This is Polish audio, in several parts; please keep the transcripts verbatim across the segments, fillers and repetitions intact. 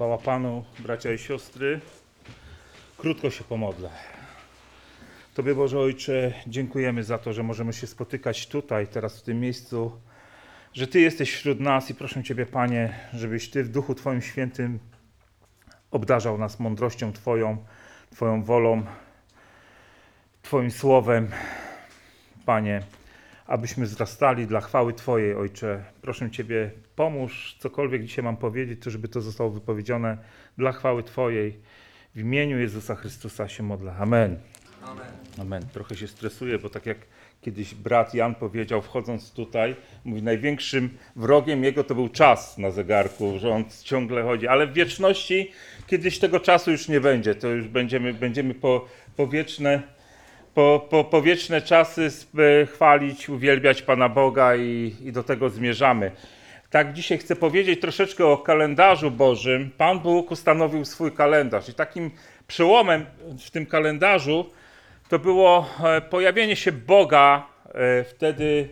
Chwała Panu, bracia i siostry. Krótko się pomodlę. Tobie, Boże Ojcze, dziękujemy za to, że możemy się spotykać tutaj, teraz w tym miejscu, że Ty jesteś wśród nas i proszę Ciebie, Panie, żebyś Ty w Duchu Twoim Świętym obdarzał nas mądrością Twoją, Twoją wolą, Twoim słowem, Panie, abyśmy wzrastali dla chwały Twojej, Ojcze. Proszę Ciebie, pomóż, cokolwiek dzisiaj mam powiedzieć, to żeby to zostało wypowiedziane dla chwały Twojej. W imieniu Jezusa Chrystusa się modlę. Amen. Amen. Amen. Trochę się stresuję, bo tak jak kiedyś brat Jan powiedział, wchodząc tutaj, mówi, największym wrogiem jego to był czas na zegarku, że on ciągle chodzi, ale w wieczności kiedyś tego czasu już nie będzie, to już będziemy, będziemy po, po wieczne Po, po, po wieczne czasy chwalić, uwielbiać Pana Boga i, i do tego zmierzamy. Tak dzisiaj chcę powiedzieć troszeczkę o kalendarzu Bożym. Pan Bóg ustanowił swój kalendarz i takim przełomem w tym kalendarzu to było pojawienie się Boga wtedy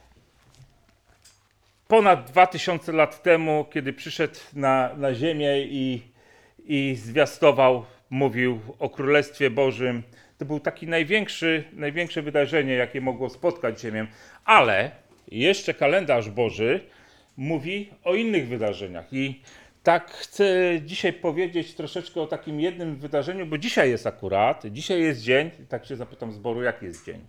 ponad dwa tysiące lat temu, kiedy przyszedł na, na ziemię i, i zwiastował, mówił o Królestwie Bożym. To był taki największy, największe wydarzenie, jakie mogło spotkać Ziemię. Ale jeszcze kalendarz Boży mówi o innych wydarzeniach. I tak chcę dzisiaj powiedzieć troszeczkę o takim jednym wydarzeniu, bo dzisiaj jest akurat, dzisiaj jest dzień, tak się zapytam zboru, jaki jest dzień?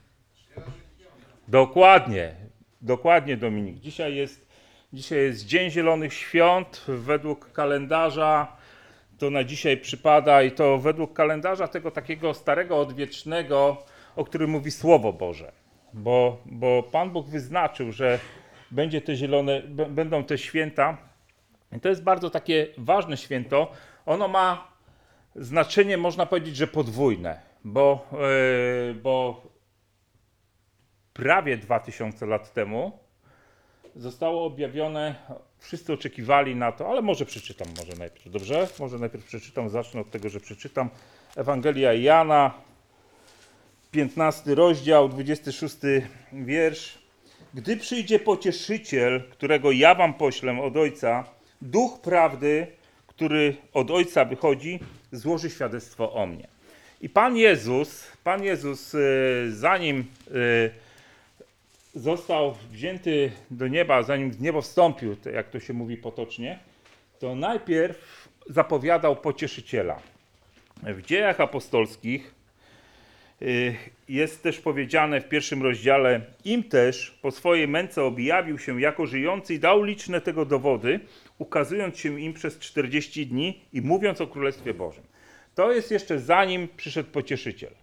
Dokładnie, dokładnie Dominik. Dzisiaj jest, dzisiaj jest Dzień Zielonych Świąt według kalendarza. To na dzisiaj przypada i to według kalendarza tego takiego starego, odwiecznego, o którym mówi Słowo Boże. Bo, bo Pan Bóg wyznaczył, że będzie te zielone, b- będą te święta. I to jest bardzo takie ważne święto. Ono ma znaczenie, można powiedzieć, że podwójne, bo, yy, bo prawie dwa tysiące lat temu zostało objawione, wszyscy oczekiwali na to, ale może przeczytam może najpierw, dobrze? Może najpierw przeczytam, zacznę od tego, że przeczytam Ewangelia Jana, piętnasty rozdział, dwudziesty szósty wiersz. Gdy przyjdzie Pocieszyciel, którego ja wam poślę od Ojca, Duch Prawdy, który od Ojca wychodzi, złoży świadectwo o mnie. I Pan Jezus, Pan Jezus, zanim został wzięty do nieba, zanim w niebo wstąpił, jak to się mówi potocznie, to najpierw zapowiadał Pocieszyciela. W Dziejach Apostolskich jest też powiedziane w pierwszym rozdziale, im też po swojej męce objawił się jako żyjący i dał liczne tego dowody, ukazując się im przez czterdzieści dni i mówiąc o Królestwie Bożym. To jest jeszcze zanim przyszedł Pocieszyciel.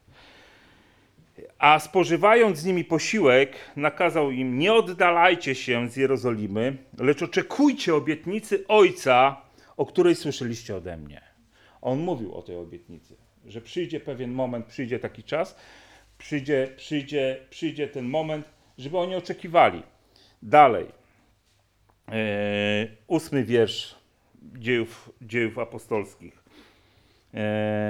A spożywając z nimi posiłek, nakazał im, nie oddalajcie się z Jerozolimy, lecz oczekujcie obietnicy Ojca, o której słyszeliście ode mnie. On mówił o tej obietnicy, że przyjdzie pewien moment, przyjdzie taki czas, przyjdzie, przyjdzie, przyjdzie ten moment, żeby oni oczekiwali. Dalej, yy, ósmy wiersz dziejów, dziejów apostolskich. Yy,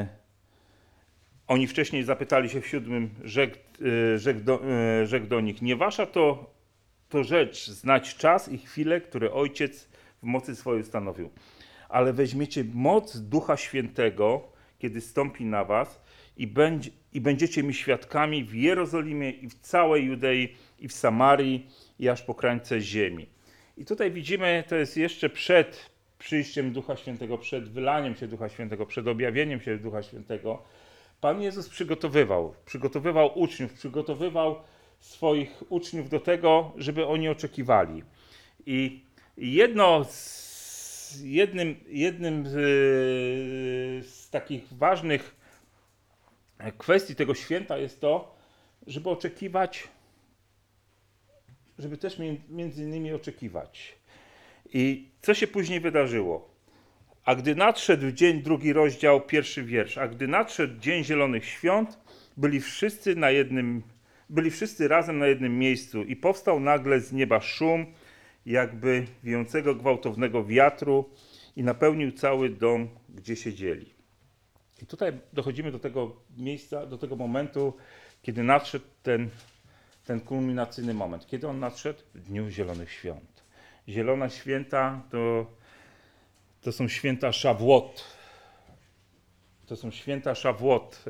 Oni wcześniej zapytali się w siódmym, rzekł, rzekł, do, rzekł do nich, nie wasza to, to rzecz znać czas i chwilę, które Ojciec w mocy swojej ustanowił. Ale weźmiecie moc Ducha Świętego, kiedy stąpi na was i, będzie, i będziecie mi świadkami w Jerozolimie i w całej Judei i w Samarii i aż po krańce ziemi. I tutaj widzimy, to jest jeszcze przed przyjściem Ducha Świętego, przed wylaniem się Ducha Świętego, przed objawieniem się Ducha Świętego. Pan Jezus przygotowywał, przygotowywał uczniów, przygotowywał swoich uczniów do tego, żeby oni oczekiwali. I jedno z, jednym, jednym z, z takich ważnych kwestii tego święta jest to, żeby oczekiwać, żeby też między innymi oczekiwać. I co się później wydarzyło? A gdy nadszedł dzień, drugi rozdział, pierwszy wiersz. A gdy nadszedł dzień Zielonych Świąt, byli wszyscy na jednym, byli wszyscy razem na jednym miejscu i powstał nagle z nieba szum, jakby wiejącego gwałtownego wiatru i napełnił cały dom, gdzie siedzieli. I tutaj dochodzimy do tego miejsca, do tego momentu, kiedy nadszedł ten, ten kulminacyjny moment. Kiedy on nadszedł? W Dniu Zielonych Świąt. Zielone Święta to To są święta Szawłot. To są święta Szawłot.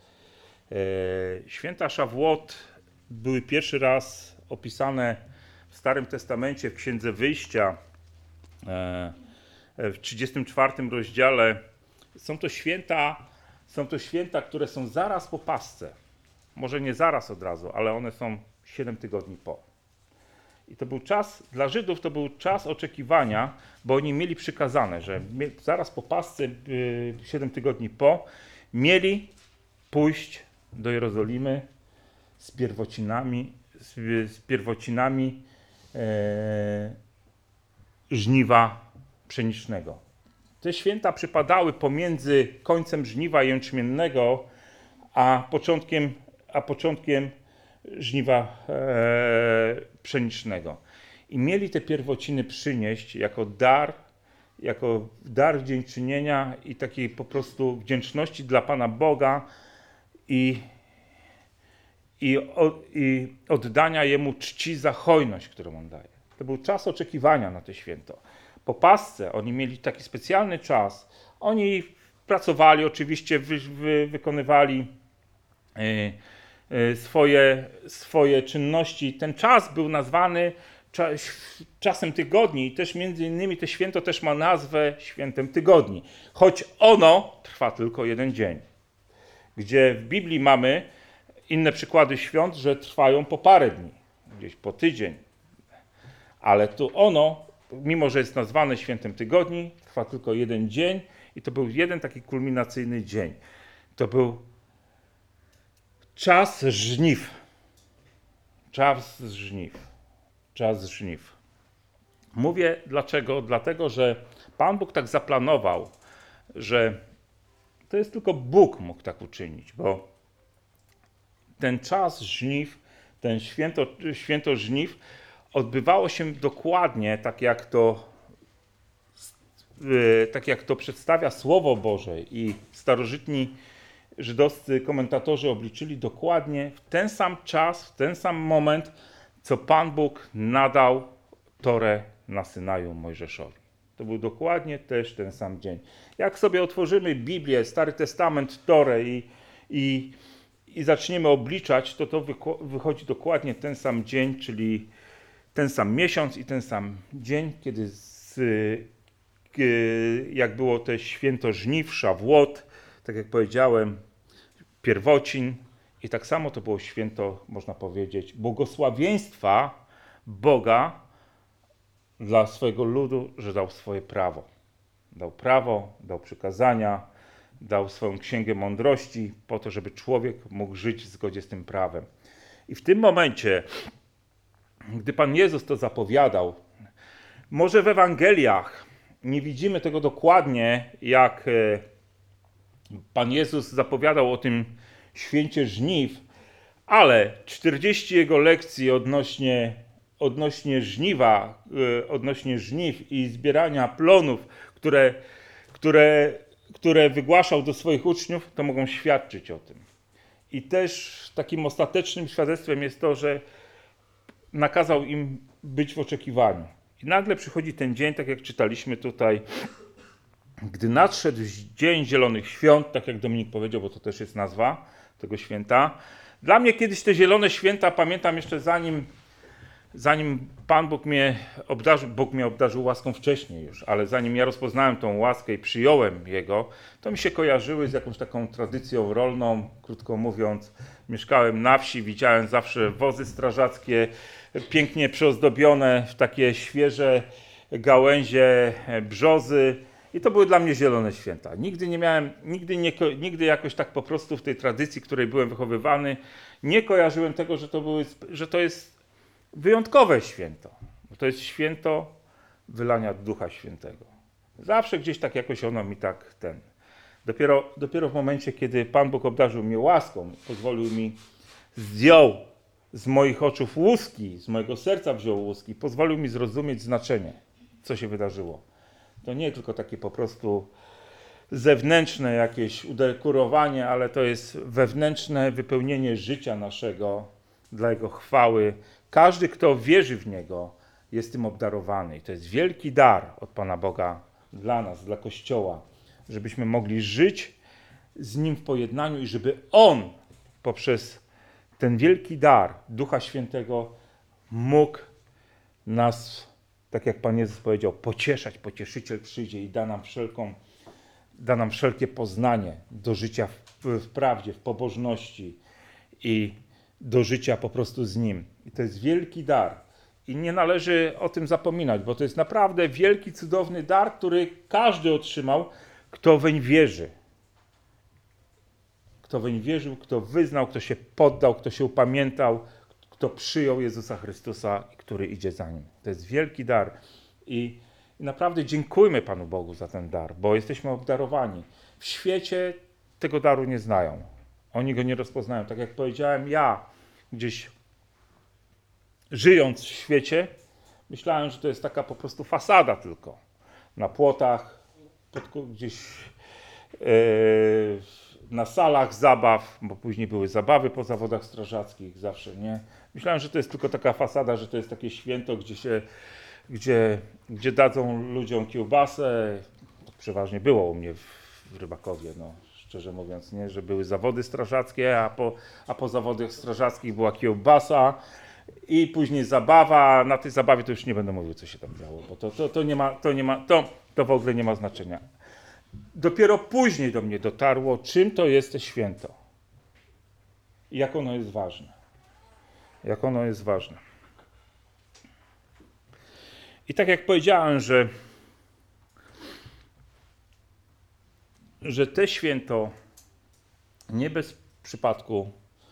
Święta Szawłot były pierwszy raz opisane w Starym Testamencie w Księdze Wyjścia w trzydziestym czwartym rozdziale. Są to święta, są to święta, które są zaraz po Pasce. Może nie zaraz od razu, ale one są siedem tygodni po. I to był czas, dla Żydów to był czas oczekiwania, bo oni mieli przykazane, że zaraz po Pasce, siedem tygodni po, mieli pójść do Jerozolimy z pierwocinami, z, z pierwocinami e, żniwa pszenicznego. Te święta przypadały pomiędzy końcem żniwa jęczmiennego a początkiem, a początkiem żniwa e, pszenicznego. I mieli te pierwociny przynieść jako dar, jako dar w dziękczynienia i takiej po prostu wdzięczności dla Pana Boga i, i, i oddania Jemu czci za hojność, którą On daje. To był czas oczekiwania na to święto. Po Pasce oni mieli taki specjalny czas. Oni pracowali, oczywiście wy, wy, wykonywali yy, Swoje, swoje czynności. Ten czas był nazwany czas, czasem tygodni i też między innymi to święto też ma nazwę świętem tygodni, choć ono trwa tylko jeden dzień. Gdzie w Biblii mamy inne przykłady świąt, że trwają po parę dni, gdzieś po tydzień. Ale tu ono, mimo że jest nazwane świętem tygodni, trwa tylko jeden dzień i to był jeden taki kulminacyjny dzień. To był Czas żniw. Czas żniw. Czas żniw. Mówię dlaczego? Dlatego, że Pan Bóg tak zaplanował, że to jest tylko Bóg mógł tak uczynić, bo ten czas żniw, ten święto, święto żniw odbywało się dokładnie tak jak to, tak jak to przedstawia Słowo Boże i starożytni żydowscy komentatorzy obliczyli dokładnie w ten sam czas, w ten sam moment, co Pan Bóg nadał Torę na Synaju Mojżeszowi. To był dokładnie też ten sam dzień. Jak sobie otworzymy Biblię, Stary Testament, Torę i, i, i zaczniemy obliczać, to to wychodzi dokładnie ten sam dzień, czyli ten sam miesiąc i ten sam dzień, kiedy z, jak było te święto żniw, Szawłot, tak jak powiedziałem, pierwocin i tak samo to było święto, można powiedzieć, błogosławieństwa Boga dla swojego ludu, że dał swoje prawo. Dał prawo, dał przykazania, dał swoją księgę mądrości po to, żeby człowiek mógł żyć w zgodzie z tym prawem. I w tym momencie, gdy Pan Jezus to zapowiadał, może w Ewangeliach nie widzimy tego dokładnie, jak Pan Jezus zapowiadał o tym święcie żniw, ale czterdzieści jego lekcji odnośnie, odnośnie żniwa, odnośnie żniw i zbierania plonów, które, które, które wygłaszał do swoich uczniów, to mogą świadczyć o tym. I też takim ostatecznym świadectwem jest to, że nakazał im być w oczekiwaniu. I nagle przychodzi ten dzień, tak jak czytaliśmy tutaj, gdy nadszedł Dzień Zielonych Świąt, tak jak Dominik powiedział, bo to też jest nazwa tego święta. Dla mnie kiedyś te Zielone Święta, pamiętam jeszcze zanim, zanim Pan Bóg mnie obdarzył, Bóg mnie obdarzył łaską wcześniej już, ale zanim ja rozpoznałem tą łaskę i przyjąłem Jego, to mi się kojarzyły z jakąś taką tradycją rolną, krótko mówiąc. Mieszkałem na wsi, widziałem zawsze wozy strażackie, pięknie przyozdobione w takie świeże gałęzie brzozy. I to były dla mnie Zielone Święta. Nigdy nie miałem, nigdy, nie, nigdy jakoś tak po prostu w tej tradycji, której byłem wychowywany, nie kojarzyłem tego, że to, były, że to jest wyjątkowe święto. Bo to jest święto wylania Ducha Świętego. Zawsze gdzieś tak jakoś ono mi tak ten... Dopiero, dopiero w momencie, kiedy Pan Bóg obdarzył mnie łaską, pozwolił mi, zdjął z moich oczu łuski, z mojego serca wziął łuski, pozwolił mi zrozumieć znaczenie, co się wydarzyło. To nie tylko takie po prostu zewnętrzne jakieś udekorowanie, ale to jest wewnętrzne wypełnienie życia naszego dla Jego chwały. Każdy, kto wierzy w Niego, jest tym obdarowany. I to jest wielki dar od Pana Boga dla nas, dla Kościoła, żebyśmy mogli żyć z Nim w pojednaniu i żeby On poprzez ten wielki dar Ducha Świętego mógł nas, tak jak Pan Jezus powiedział, pocieszać. Pocieszyciel przyjdzie i da nam wszelką, da nam wszelkie poznanie do życia w, w prawdzie, w pobożności i do życia po prostu z Nim. I to jest wielki dar. I nie należy o tym zapominać, bo to jest naprawdę wielki, cudowny dar, który każdy otrzymał, kto weń wierzy. Kto weń wierzył, kto wyznał, kto się poddał, kto się upamiętał, kto przyjął Jezusa Chrystusa i który idzie za Nim. To jest wielki dar. I, I naprawdę dziękujmy Panu Bogu za ten dar, bo jesteśmy obdarowani. W świecie tego daru nie znają. Oni go nie rozpoznają. Tak jak powiedziałem, ja gdzieś żyjąc w świecie, myślałem, że to jest taka po prostu fasada tylko. Na płotach, pod, gdzieś yy, na salach zabaw, bo później były zabawy po zawodach strażackich zawsze, nie? Myślałem, że to jest tylko taka fasada, że to jest takie święto, gdzie się, gdzie, gdzie dadzą ludziom kiełbasę. To przeważnie było u mnie w, w Rybakowie, no, szczerze mówiąc, nie? Że były zawody strażackie, a po, a po zawodach strażackich była kiełbasa i później zabawa. Na tej zabawie to już nie będę mówił, co się tam działo, bo to, to, to, nie ma, to, nie ma, to, to w ogóle nie ma znaczenia. Dopiero później do mnie dotarło, czym to jest to święto i jak ono jest ważne. Jak ono jest ważne. I tak jak powiedziałem, że, że te święto nie bez przypadku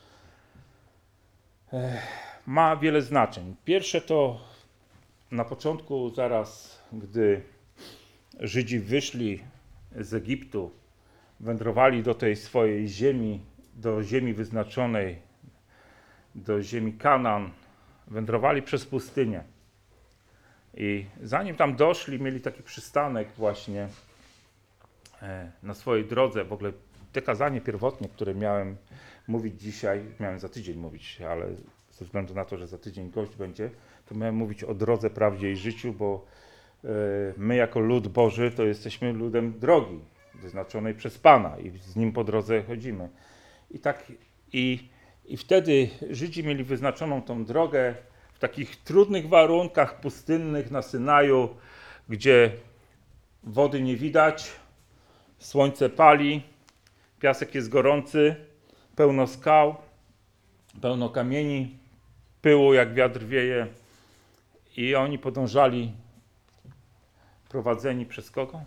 eh, ma wiele znaczeń. Pierwsze to na początku, zaraz gdy Żydzi wyszli z Egiptu, wędrowali do tej swojej ziemi, do ziemi wyznaczonej, do ziemi Kanaan, wędrowali przez pustynię. I zanim tam doszli, mieli taki przystanek właśnie na swojej drodze. W ogóle te kazanie pierwotnie, które miałem mówić dzisiaj, miałem za tydzień mówić, ale ze względu na to, że za tydzień gość będzie, to miałem mówić o drodze, prawdzie i życiu, bo my jako lud Boży to jesteśmy ludem drogi, wyznaczonej przez Pana i z Nim po drodze chodzimy. I tak i, i wtedy Żydzi mieli wyznaczoną tą drogę w takich trudnych warunkach pustynnych na Synaju, gdzie wody nie widać, słońce pali, piasek jest gorący, pełno skał, pełno kamieni, pyłu jak wiatr wieje i oni podążali prowadzeni przez kogo?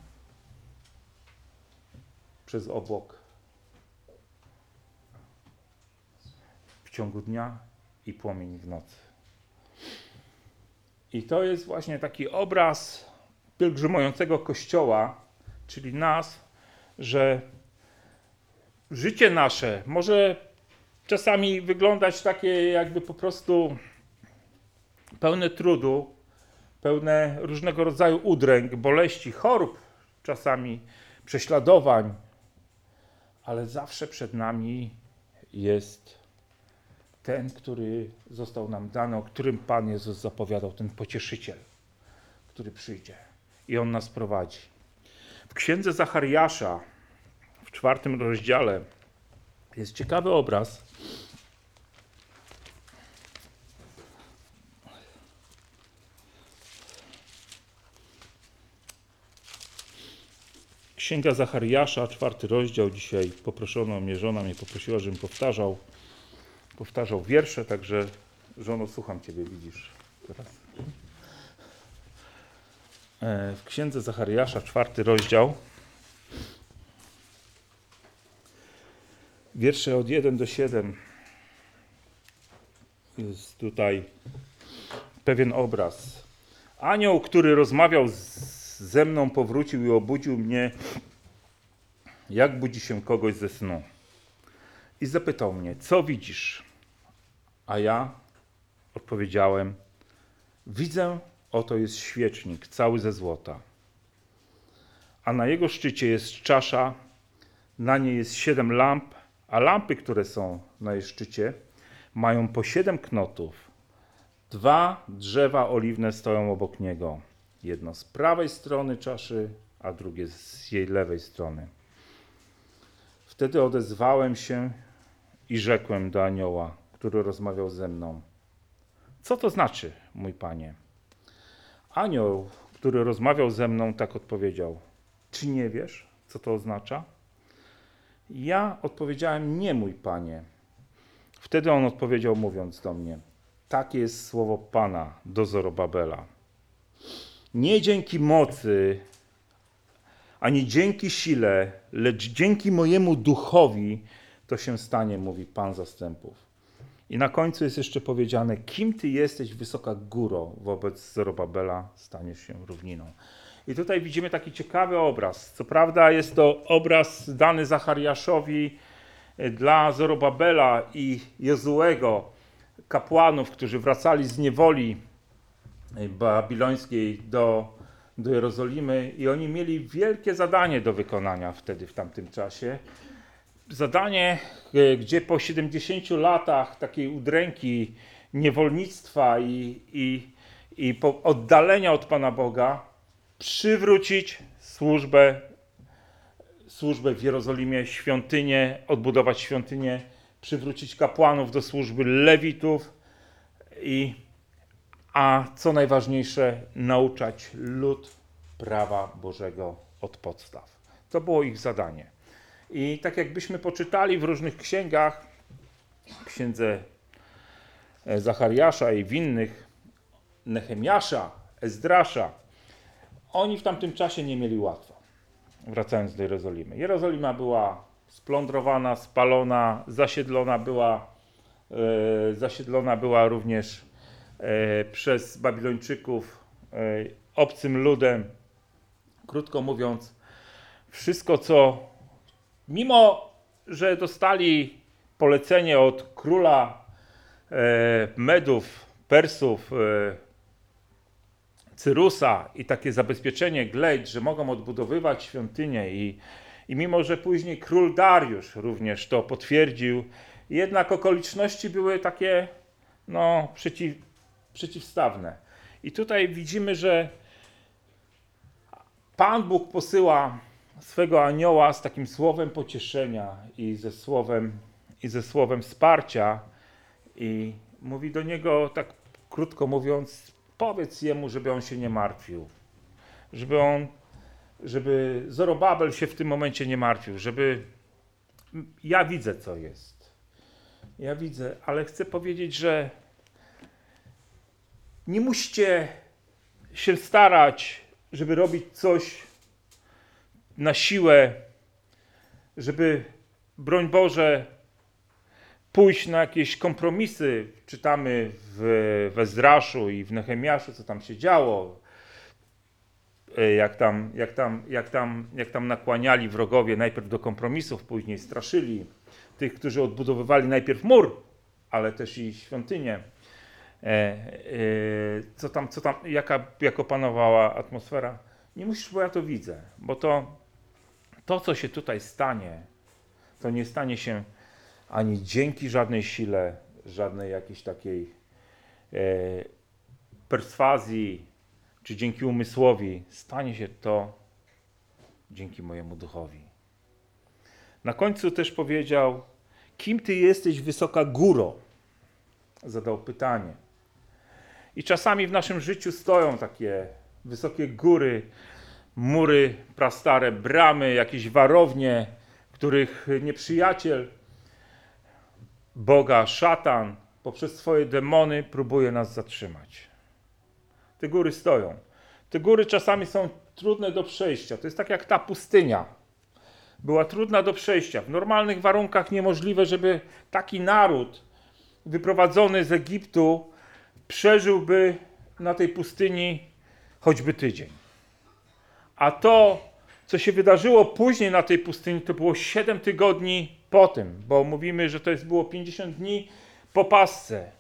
Przez obłok. W ciągu dnia i płomień w nocy. I to jest właśnie taki obraz pielgrzymującego Kościoła, czyli nas, że życie nasze może czasami wyglądać takie jakby po prostu pełne trudu, pełne różnego rodzaju udręk, boleści, chorób, czasami prześladowań, ale zawsze przed nami jest ten, który został nam dany, o którym Pan Jezus zapowiadał, ten pocieszyciel, który przyjdzie i On nas prowadzi. W księdze Zachariasza, w czwartym rozdziale, jest ciekawy obraz. Księga Zachariasza, czwarty rozdział. Dzisiaj poproszono mnie, żona mnie poprosiła, żebym powtarzał, powtarzał wiersze, także żono, słucham Ciebie, widzisz teraz. W księdze Zachariasza, czwarty rozdział, wiersze od jeden do siedem. Jest tutaj pewien obraz. Anioł, który rozmawiał z ze mną, powrócił i obudził mnie, jak budzi się kogoś ze snu. I zapytał mnie, co widzisz? A ja odpowiedziałem, widzę, oto jest świecznik, cały ze złota. A na jego szczycie jest czasza, na niej jest siedem lamp, a lampy, które są na jej szczycie, mają po siedem knotów. Dwa drzewa oliwne stoją obok niego. Jedno z prawej strony czaszy, a drugie z jej lewej strony. Wtedy odezwałem się i rzekłem do anioła, który rozmawiał ze mną: co to znaczy, mój panie? Anioł, który rozmawiał ze mną, tak odpowiedział: czy nie wiesz, co to oznacza? Ja odpowiedziałem: nie, mój panie. Wtedy on odpowiedział, mówiąc do mnie: takie jest słowo Pana do Zorobabela. Nie dzięki mocy, ani dzięki sile, lecz dzięki mojemu duchowi to się stanie, mówi Pan zastępów. I na końcu jest jeszcze powiedziane: kim ty jesteś, wysoka góro, wobec Zorobabela staniesz się równiną. I tutaj widzimy taki ciekawy obraz. Co prawda jest to obraz dany Zachariaszowi dla Zorobabela i Jozuego, kapłanów, którzy wracali z niewoli babilońskiej do, do Jerozolimy, i oni mieli wielkie zadanie do wykonania wtedy, w tamtym czasie. Zadanie, gdzie po siedemdziesięciu latach takiej udręki, niewolnictwa i, i, i po oddalenia od Pana Boga przywrócić służbę, służbę w Jerozolimie, świątynię, odbudować świątynię, przywrócić kapłanów do służby, lewitów i, a co najważniejsze, nauczać lud prawa Bożego od podstaw. To było ich zadanie. I tak jakbyśmy poczytali w różnych księgach, w księdze Zachariasza i w innych, Nehemiasza, Ezdrasza, oni w tamtym czasie nie mieli łatwo, wracając do Jerozolimy. Jerozolima była splądrowana, spalona, zasiedlona była, e, zasiedlona była również e, przez Babilończyków, e, obcym ludem. Krótko mówiąc, wszystko co, mimo że dostali polecenie od króla e, Medów, Persów, e, Cyrusa i takie zabezpieczenie glejt, że mogą odbudowywać świątynię, i, i mimo że później król Dariusz również to potwierdził, jednak okoliczności były takie no, przeciw, przeciwstawne. I tutaj widzimy, że Pan Bóg posyła swego anioła z takim słowem pocieszenia i ze słowem, i ze słowem wsparcia, i mówi do niego, tak krótko mówiąc: powiedz jemu, żeby on się nie martwił, żeby on, żeby Zorobabel się w tym momencie nie martwił, żeby, ja widzę, co jest. Ja widzę, ale chcę powiedzieć, że nie musicie się starać, żeby robić coś na siłę, żeby, broń Boże, pójść na jakieś kompromisy. Czytamy w, w Ezdraszu i w Nehemiaszu, co tam się działo, jak tam, jak, tam, jak, tam, jak tam nakłaniali wrogowie najpierw do kompromisów, później straszyli tych, którzy odbudowywali najpierw mur, ale też i świątynię. E, e, co tam, co tam, jaka, jaka panowała atmosfera. Nie musisz, bo ja to widzę, bo to, to co się tutaj stanie, to nie stanie się ani dzięki żadnej sile, żadnej jakiejś takiej e, perswazji, czy dzięki umysłowi. Stanie się to dzięki mojemu duchowi. Na końcu też powiedział: kim ty jesteś, wysoka góro? Zadał pytanie. I czasami w naszym życiu stoją takie wysokie góry, mury prastare, bramy, jakieś warownie, których nieprzyjaciel Boga, szatan, poprzez swoje demony próbuje nas zatrzymać. Te góry stoją. Te góry czasami są trudne do przejścia. To jest tak jak ta pustynia. Była trudna do przejścia. W normalnych warunkach niemożliwe, żeby taki naród wyprowadzony z Egiptu przeżyłby na tej pustyni choćby tydzień. A to, co się wydarzyło później na tej pustyni, to było siedem tygodni po tym, bo mówimy, że to jest było pięćdziesiąt dni po pasce.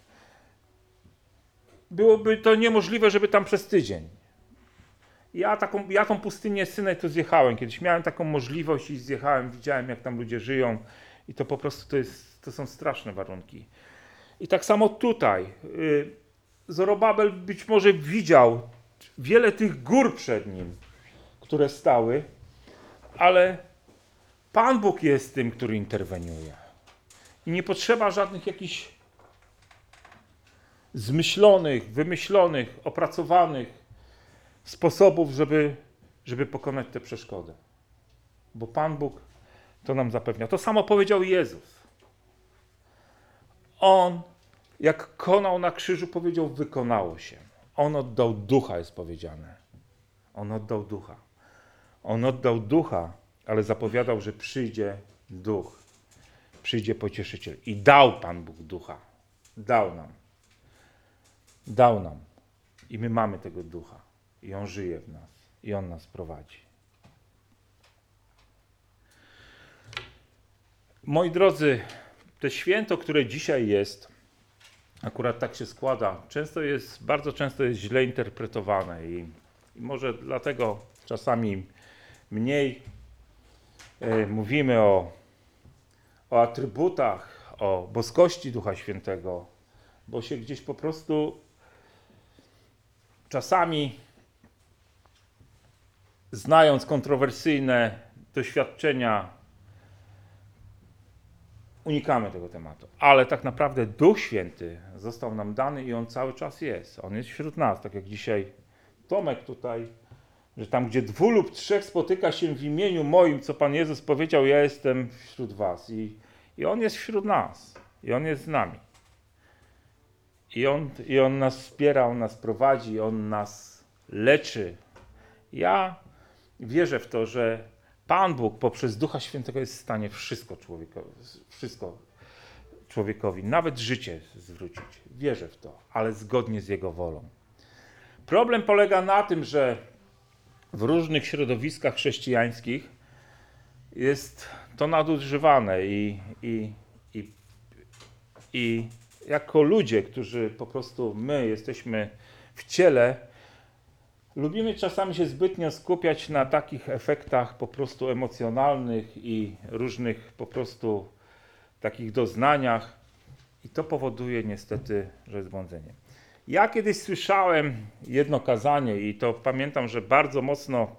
Byłoby to niemożliwe, żeby tam przez tydzień. Ja, taką, ja tą pustynię Synaj to zjechałem. Kiedyś miałem taką możliwość i zjechałem, widziałem, jak tam ludzie żyją, i to po prostu to, jest, to są straszne warunki. I tak samo tutaj. Zorobabel być może widział wiele tych gór przed nim, które stały, ale Pan Bóg jest tym, który interweniuje. I nie potrzeba żadnych jakichś zmyślonych, wymyślonych, opracowanych sposobów, żeby, żeby pokonać tę przeszkodę. Bo Pan Bóg to nam zapewnia. To samo powiedział Jezus. On, jak konał na krzyżu, powiedział, wykonało się. On oddał ducha, jest powiedziane. On oddał ducha. On oddał ducha, ale zapowiadał, że przyjdzie duch. Przyjdzie pocieszyciel. I dał Pan Bóg ducha. Dał nam. Dał nam. I my mamy tego ducha. I on żyje w nas. I on nas prowadzi. Moi drodzy, to święto, które dzisiaj jest, akurat tak się składa, często jest, bardzo często jest źle interpretowane i, i może dlatego czasami mniej e, mówimy o, o atrybutach, o boskości Ducha Świętego, bo się gdzieś po prostu czasami, znając kontrowersyjne doświadczenia, unikamy tego tematu. Ale tak naprawdę Duch Święty został nam dany i on cały czas jest. On jest wśród nas, tak jak dzisiaj Tomek tutaj, że tam, gdzie dwóch lub trzech spotyka się w imieniu moim, co Pan Jezus powiedział, ja jestem wśród was. I, i on jest wśród nas. I on jest z nami. I on, I on nas wspiera, on nas prowadzi, on nas leczy. Ja wierzę w to, że Pan Bóg poprzez Ducha Świętego jest w stanie wszystko człowiekowi, wszystko człowiekowi, nawet życie zwrócić. Wierzę w to, ale zgodnie z Jego wolą. Problem polega na tym, że w różnych środowiskach chrześcijańskich jest to nadużywane i, i, i, i jako ludzie, którzy po prostu my jesteśmy w ciele, lubimy czasami się zbytnio skupiać na takich efektach po prostu emocjonalnych i różnych po prostu takich doznaniach i to powoduje niestety, że jest błądzenie. Ja kiedyś słyszałem jedno kazanie i to pamiętam, że bardzo mocno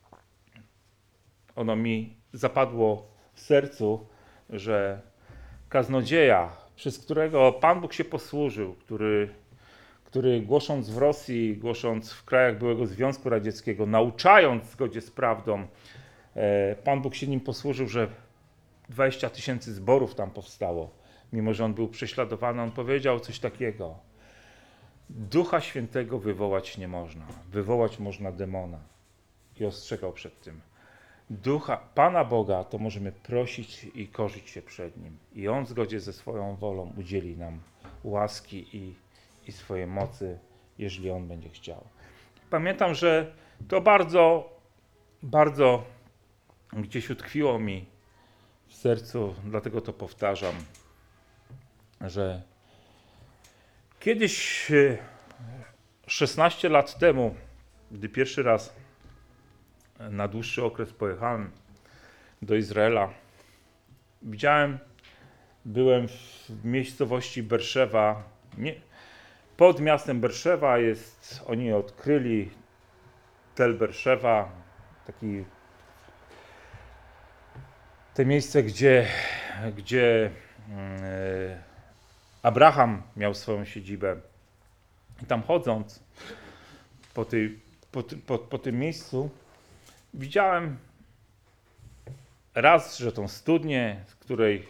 ono mi zapadło w sercu, że kaznodzieja, przez którego Pan Bóg się posłużył, który który głosząc w Rosji, głosząc w krajach byłego Związku Radzieckiego, nauczając w zgodzie z prawdą, Pan Bóg się nim posłużył, że dwadzieścia tysięcy zborów tam powstało, mimo że on był prześladowany. On powiedział coś takiego: Ducha Świętego wywołać nie można, wywołać można demona. I ostrzegał przed tym. Ducha Pana Boga to możemy prosić i korzyć się przed Nim. I On w zgodzie ze swoją wolą udzieli nam łaski i i swojej mocy, jeżeli On będzie chciał. Pamiętam, że to bardzo, bardzo gdzieś utkwiło mi w sercu, dlatego to powtarzam, że kiedyś, szesnaście lat temu, gdy pierwszy raz na dłuższy okres pojechałem do Izraela, widziałem, byłem w miejscowości Berszewa, nie, pod miastem Berszewa jest, oni odkryli Tel Berszewa, taki, to miejsce, gdzie, gdzie e, Abraham miał swoją siedzibę. I tam chodząc po, tej, po, po, po tym miejscu widziałem raz, że tą studnię, z której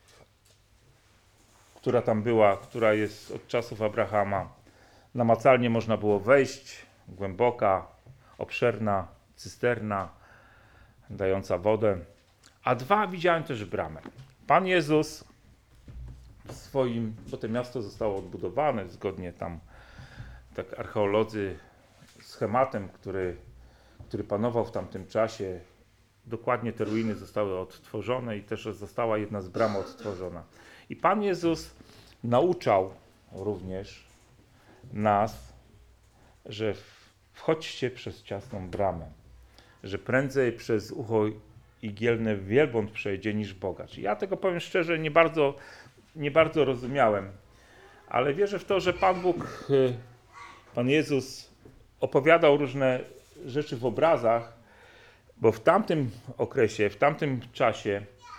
która tam była, która jest od czasów Abrahama. Namacalnie można było wejść, głęboka, obszerna cysterna, dająca wodę. A dwa, widziałem też bramę. Pan Jezus w swoim, bo to miasto zostało odbudowane zgodnie tam, tak archeolodzy, schematem, który, który panował w tamtym czasie. Dokładnie te ruiny zostały odtworzone i też została jedna z bram odtworzona. I Pan Jezus nauczał również nas, że wchodźcie przez ciasną bramę, że prędzej przez ucho igielne wielbłąd przejdzie niż bogacz. Ja tego, powiem szczerze, nie bardzo, nie bardzo rozumiałem, ale wierzę w to, że Pan Bóg, Pan Jezus opowiadał różne rzeczy w obrazach Bo w tamtym okresie, w tamtym czasie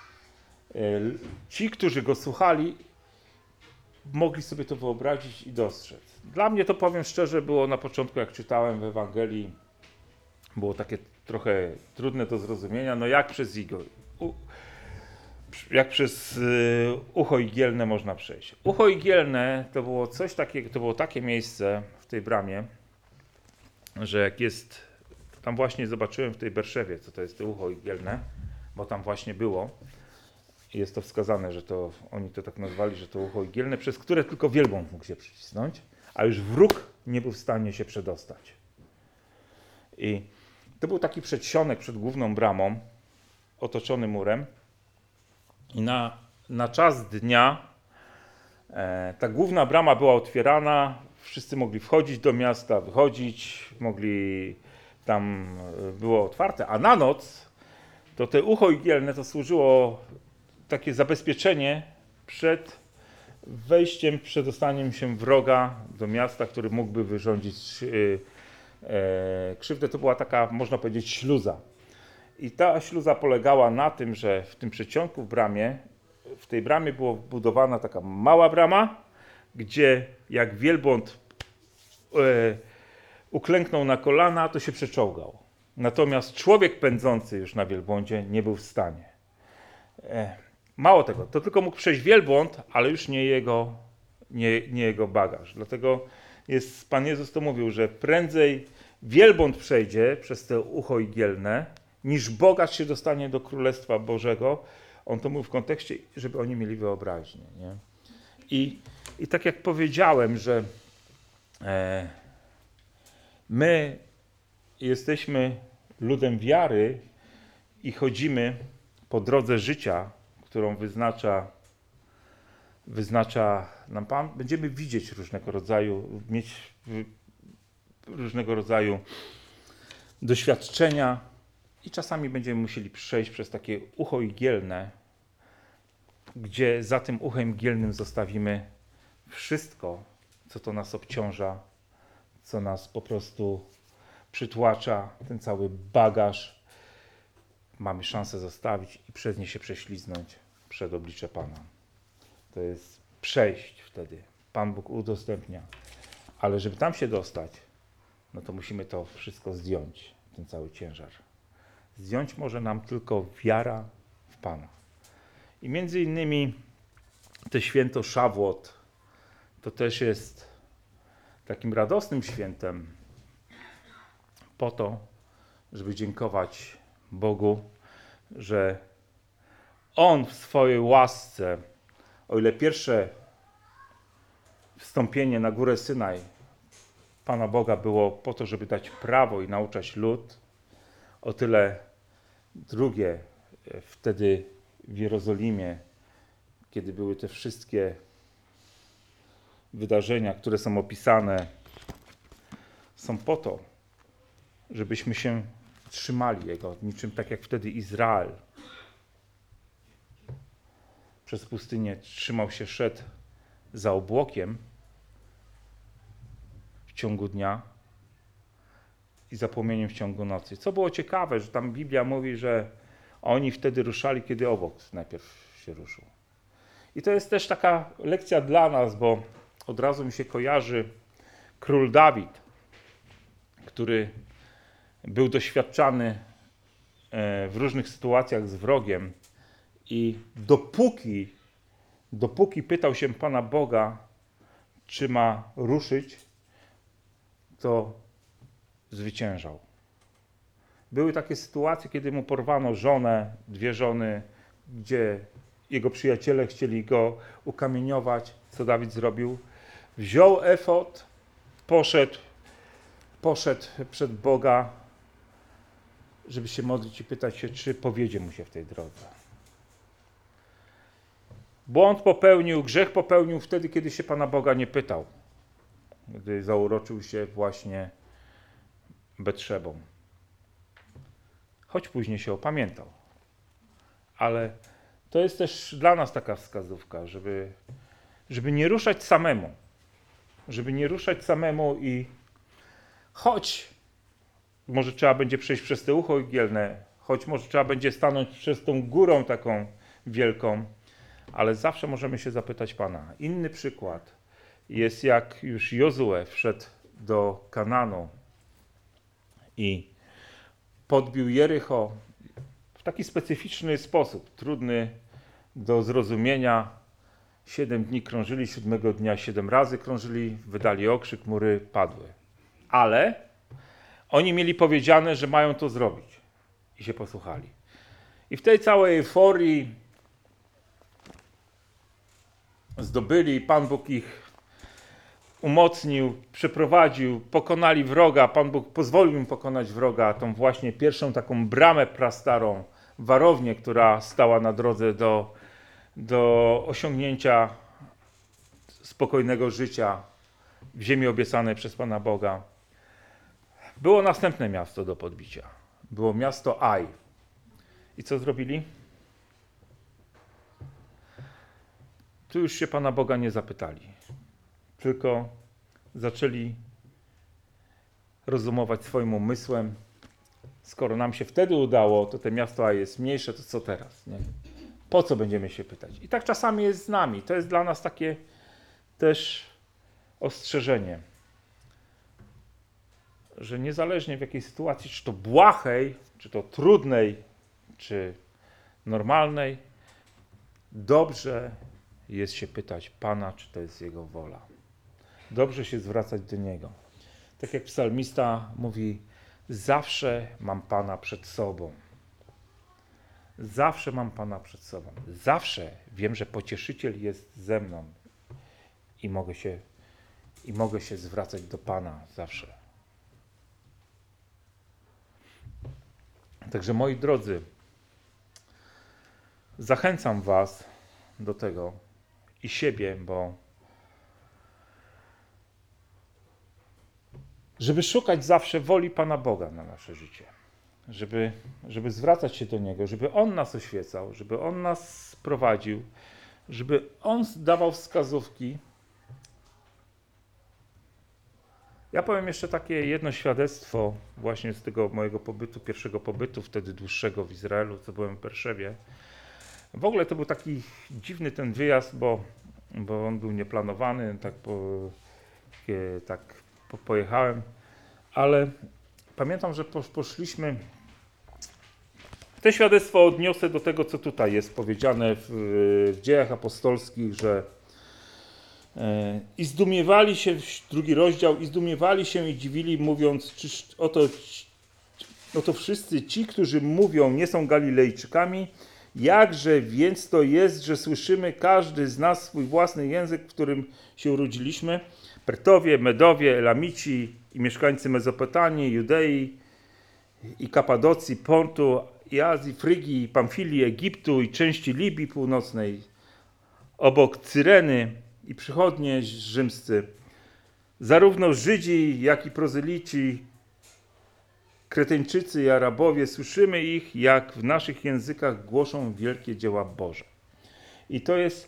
ci, którzy go słuchali, mogli sobie to wyobrazić i dostrzec. Dla mnie to, powiem szczerze, było na początku, jak czytałem w Ewangelii, było takie trochę trudne do zrozumienia, no jak przez Igo, u, jak przez y, ucho igielne można przejść. Ucho igielne to było coś takiego, to było takie miejsce w tej bramie, że jak jest, tam właśnie zobaczyłem w tej Berszewie, co to jest to ucho igielne, bo tam właśnie było. Jest to wskazane, że to oni to tak nazwali, że to ucho igielne, przez które tylko wielbłąd mógł się przycisnąć, a już wróg nie był w stanie się przedostać. I to był taki przedsionek przed główną bramą, otoczony murem. I na, na czas dnia e, ta główna brama była otwierana, wszyscy mogli wchodzić do miasta, wychodzić, mogli, tam było otwarte, a na noc to te ucho igielne to służyło takie zabezpieczenie przed wejściem, przedostaniem się wroga do miasta, który mógłby wyrządzić yy, e, krzywdę. To była taka, można powiedzieć, śluza. I ta śluza polegała na tym, że w tym przedsionku w bramie, w tej bramie była wbudowana taka mała brama, gdzie jak wielbłąd e, uklęknął na kolana, to się przeczołgał. Natomiast człowiek pędzący już na wielbłądzie nie był w stanie. E, Mało tego, to tylko mógł przejść wielbłąd, ale już nie jego, nie, nie jego bagaż. Dlatego jest, Pan Jezus to mówił, że prędzej wielbłąd przejdzie przez te ucho igielne, niż bogacz się dostanie do Królestwa Bożego. On to mówił w kontekście, żeby oni mieli wyobraźnię. Nie? I, I tak jak powiedziałem, że e, my jesteśmy ludem wiary i chodzimy po drodze życia, którą wyznacza, wyznacza nam Pan, będziemy widzieć różnego rodzaju, mieć różnego rodzaju doświadczenia i czasami będziemy musieli przejść przez takie ucho igielne, gdzie za tym uchem igielnym zostawimy wszystko, co to nas obciąża, co nas po prostu przytłacza, ten cały bagaż. Mamy szansę zostawić i przez nie się prześliznąć przed oblicze Pana. To jest przejść wtedy. Pan Bóg udostępnia. Ale żeby tam się dostać, no to musimy to wszystko zdjąć, ten cały ciężar. Zdjąć może nam tylko wiara w Pana. I między innymi te święto Szawłot to też jest takim radosnym świętem po to, żeby dziękować Bogu, że On w swojej łasce, o ile pierwsze wstąpienie na górę Synaj Pana Boga było po to, żeby dać prawo i nauczać lud, o tyle drugie wtedy w Jerozolimie, kiedy były te wszystkie wydarzenia, które są opisane, są po to, żebyśmy się trzymali Jego, niczym tak jak wtedy Izrael przez pustynię trzymał się, szedł za obłokiem w ciągu dnia i za płomieniem w ciągu nocy. Co było ciekawe, że tam Biblia mówi, że oni wtedy ruszali, kiedy obłok najpierw się ruszył. I to jest też taka lekcja dla nas, bo od razu mi się kojarzy król Dawid, który był doświadczany w różnych sytuacjach z wrogiem i dopóki, dopóki pytał się Pana Boga, czy ma ruszyć, to zwyciężał. Były takie sytuacje, kiedy mu porwano żonę, dwie żony, gdzie jego przyjaciele chcieli go ukamieniować. Co Dawid zrobił? Wziął efod, poszedł, poszedł przed Boga, żeby się modlić i pytać się, czy powiedzie mu się w tej drodze. Błąd popełnił, grzech popełnił wtedy, kiedy się Pana Boga nie pytał. Gdy zauroczył się właśnie Betrzebą. Choć później się opamiętał. Ale to jest też dla nas taka wskazówka, żeby, żeby nie ruszać samemu. Żeby nie ruszać samemu i choć może trzeba będzie przejść przez te ucho igielne, choć może trzeba będzie stanąć przez tą górą taką wielką, ale zawsze możemy się zapytać Pana. Inny przykład jest, jak już Jozue wszedł do Kananu i podbił Jericho w taki specyficzny sposób, trudny do zrozumienia. Siedem dni krążyli, siódmego dnia siedem razy krążyli, wydali okrzyk, mury padły. Ale oni mieli powiedziane, że mają to zrobić i się posłuchali. I w tej całej euforii zdobyli, Pan Bóg ich umocnił, przeprowadził, pokonali wroga, Pan Bóg pozwolił im pokonać wroga, tą właśnie pierwszą taką bramę prastarą, warownię, która stała na drodze do, do osiągnięcia spokojnego życia w ziemi obiecanej przez Pana Boga. Było następne miasto do podbicia. Było miasto Aj. I co zrobili? Tu już się Pana Boga nie zapytali, tylko zaczęli rozumować swoim umysłem. Skoro nam się wtedy udało, to to miasto Aj jest mniejsze, to co teraz? Nie? Po co będziemy się pytać? I tak czasami jest z nami. To jest dla nas takie też ostrzeżenie, że niezależnie w jakiej sytuacji, czy to błahej, czy to trudnej, czy normalnej, dobrze jest się pytać Pana, czy to jest Jego wola. Dobrze się zwracać do Niego. Tak jak psalmista mówi, zawsze mam Pana przed sobą. Zawsze mam Pana przed sobą. Zawsze wiem, że Pocieszyciel jest ze mną i mogę się, i mogę się zwracać do Pana zawsze. Także moi drodzy, zachęcam Was do tego i siebie, bo żeby szukać zawsze woli Pana Boga na nasze życie. Żeby, żeby zwracać się do Niego, żeby On nas oświecał, żeby On nas prowadził, żeby On dawał wskazówki. Ja powiem jeszcze takie jedno świadectwo właśnie z tego mojego pobytu, pierwszego pobytu, wtedy dłuższego w Izraelu, co byłem w Berszewie. W ogóle to był taki dziwny ten wyjazd, bo, bo on był nieplanowany, tak, po, tak po, pojechałem, ale pamiętam, że poszliśmy. To świadectwo odniosę do tego, co tutaj jest powiedziane w, w Dziejach Apostolskich, że e, i zdumiewali się, drugi rozdział, i zdumiewali się i dziwili, mówiąc, czyż oto, oto wszyscy ci, którzy mówią, nie są Galilejczykami, jakże więc to jest, że słyszymy każdy z nas swój własny język, w którym się urodziliśmy? Pertowie, Medowie, Elamici i mieszkańcy Mezopotamii, Judei i Kapadocji, Pontu i Azji, Frygii, Pamfilii, Egiptu i części Libii Północnej, obok Cyreny i przychodnie rzymscy, zarówno Żydzi, jak i prozelici, Kreteńczycy i Arabowie, słyszymy ich, jak w naszych językach głoszą wielkie dzieła Boże. I to jest,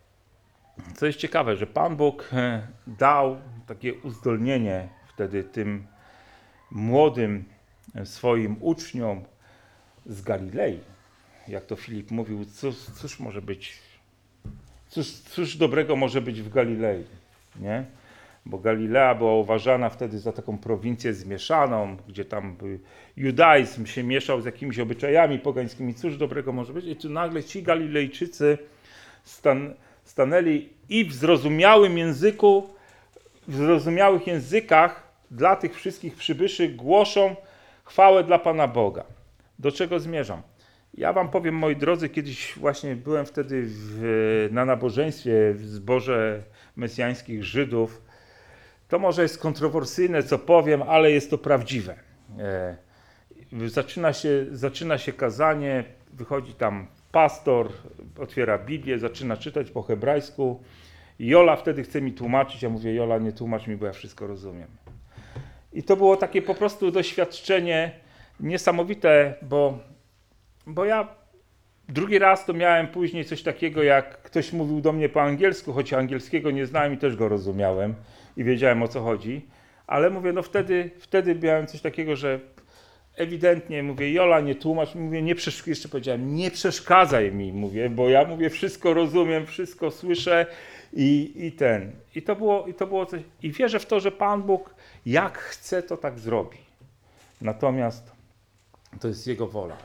co jest ciekawe, że Pan Bóg dał takie uzdolnienie wtedy tym młodym swoim uczniom z Galilei. Jak to Filip mówił, cóż, cóż może być, cóż, cóż dobrego może być w Galilei, nie? Bo Galilea była uważana wtedy za taką prowincję zmieszaną, gdzie tam judaizm się mieszał z jakimiś obyczajami pogańskimi. Cóż dobrego może być? I tu nagle ci Galilejczycy stan, stanęli i w zrozumiałym języku, w zrozumiałych językach dla tych wszystkich przybyszy głoszą chwałę dla Pana Boga. Do czego zmierzam? Ja wam powiem, moi drodzy, kiedyś właśnie byłem wtedy w, na nabożeństwie w zborze mesjańskich Żydów. To może jest kontrowersyjne, co powiem, ale jest to prawdziwe. E, zaczyna się, zaczyna się kazanie, wychodzi tam pastor, otwiera Biblię, zaczyna czytać po hebrajsku. Jola wtedy chce mi tłumaczyć, ja mówię, Jola, nie tłumacz mi, bo ja wszystko rozumiem. I to było takie po prostu doświadczenie niesamowite, bo, bo ja drugi raz to miałem później coś takiego, jak ktoś mówił do mnie po angielsku, choć angielskiego nie znałem i też go rozumiałem i wiedziałem, o co chodzi, ale mówię, no wtedy, wtedy miałem coś takiego, że ewidentnie mówię, Jola, nie tłumacz, mówię, nie przeszkadzaj, jeszcze powiedziałem, nie przeszkadzaj mi, mówię, bo ja mówię, wszystko rozumiem, wszystko słyszę i, i ten. I to było, i to było coś. I wierzę w to, że Pan Bóg jak chce, to tak zrobi. Natomiast to jest Jego wola.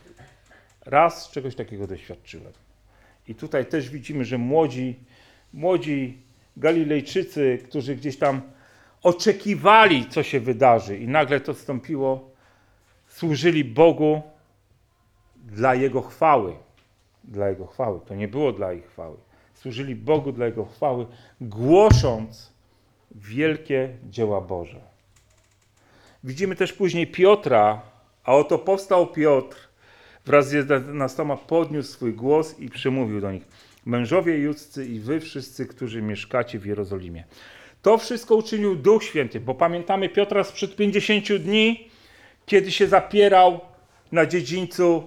Raz czegoś takiego doświadczyłem. I tutaj też widzimy, że młodzi, młodzi Galilejczycy, którzy gdzieś tam oczekiwali, co się wydarzy i nagle to wstąpiło, służyli Bogu dla Jego chwały. Dla Jego chwały. To nie było dla ich chwały. Służyli Bogu dla Jego chwały, głosząc wielkie dzieła Boże. Widzimy też później Piotra, a oto powstał Piotr, wraz z jedenastoma podniósł swój głos i przemówił do nich: mężowie judzcy i wy wszyscy, którzy mieszkacie w Jerozolimie. To wszystko uczynił Duch Święty, bo pamiętamy Piotra sprzed pięćdziesięciu dni, kiedy się zapierał na dziedzińcu,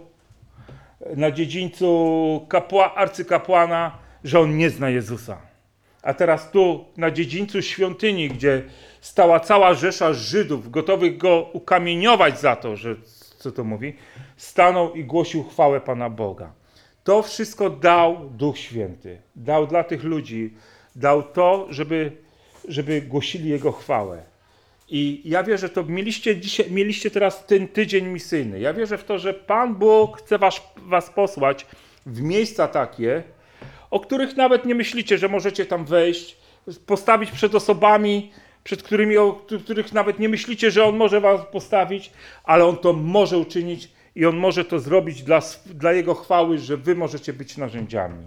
na dziedzińcu kapła, arcykapłana, że on nie zna Jezusa. A teraz tu, na dziedzińcu świątyni, gdzie stała cała rzesza Żydów, gotowych go ukamieniować za to, że, co to mówi, stanął i głosił chwałę Pana Boga. To wszystko dał Duch Święty. Dał dla tych ludzi, dał to, żeby, żeby głosili Jego chwałę. I ja wierzę, że to mieliście, dzisiaj, mieliście teraz ten tydzień misyjny. Ja wierzę w to, że Pan Bóg chce was, was posłać w miejsca takie, o których nawet nie myślicie, że możecie tam wejść, postawić przed osobami, przed którymi, o których nawet nie myślicie, że On może was postawić, ale On to może uczynić i On może to zrobić dla, dla Jego chwały, że wy możecie być narzędziami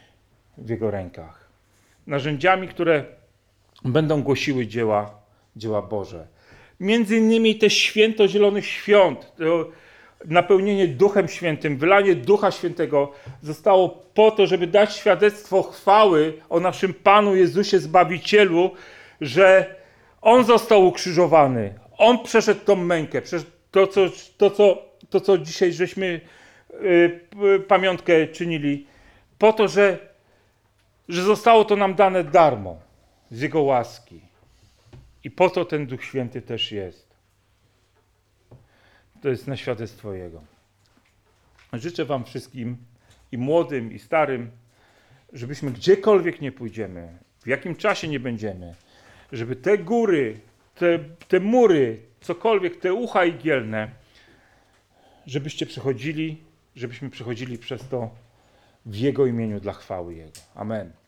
w Jego rękach. Narzędziami, które będą głosiły dzieła, dzieła Boże. Między innymi te święto Zielonych Świąt, to napełnienie Duchem Świętym, wylanie Ducha Świętego zostało po to, żeby dać świadectwo chwały o naszym Panu Jezusie Zbawicielu, że On został ukrzyżowany. On przeszedł tą mękę. Przeszedł to, co, to, co, to, co dzisiaj żeśmy yy, pamiątkę czynili, po to, że, że zostało to nam dane darmo z Jego łaski. I po to ten Duch Święty też jest. To jest na świadectwo Jego. Życzę wam wszystkim, i młodym, i starym, żebyśmy gdziekolwiek nie pójdziemy, w jakim czasie nie będziemy, żeby te góry, te, te mury, cokolwiek, te ucha igielne, żebyście przechodzili, żebyśmy przechodzili przez to w Jego imieniu dla chwały Jego. Amen.